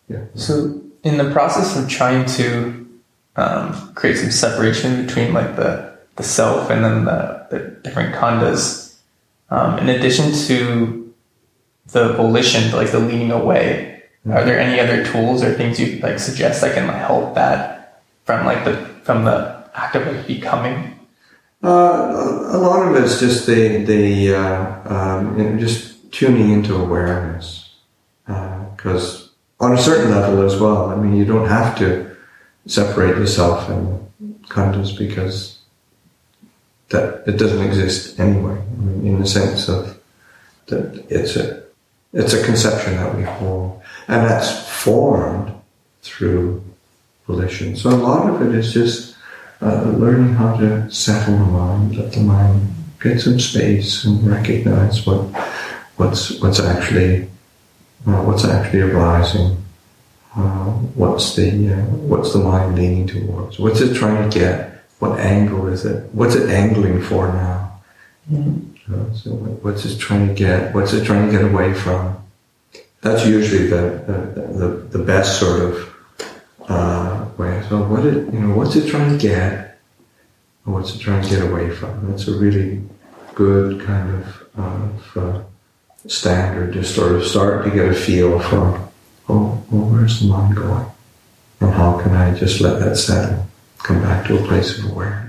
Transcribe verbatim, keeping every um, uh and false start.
Yeah. So in the process of trying to um, create some separation between like the, the self and then the, the different khandhas, um, in addition to the volition, like the leaning away, mm-hmm. are there any other tools or things you like suggest that can like, help that from like the from the act of like becoming? Uh, a lot of it's just the the uh, um, you know, just tuning into awareness, because uh, on a certain level as well. I mean, you don't have to separate the self and khandhas because that it doesn't exist anyway. I mean, in the sense of that it's a it's a conception that we hold, and that's formed through volition. So a lot of it is just uh, learning how to settle the mind, let the mind get some space and recognize what what's what's actually uh, what's actually arising. Uh, what's the uh, what's the mind leaning towards? What's it trying to get? What angle is it? What's it angling for now? Mm-hmm. Uh, so what's it trying to get? What's it trying to get away from? That's usually the the, the, the best sort of uh, way. So what it you know what's it trying to get? Or what's it trying to get away from? That's a really good kind of, of uh, standard to sort of start to get a feel for. Oh, well, where's the mind going? And how can I just let that settle? Come back to a place of awareness.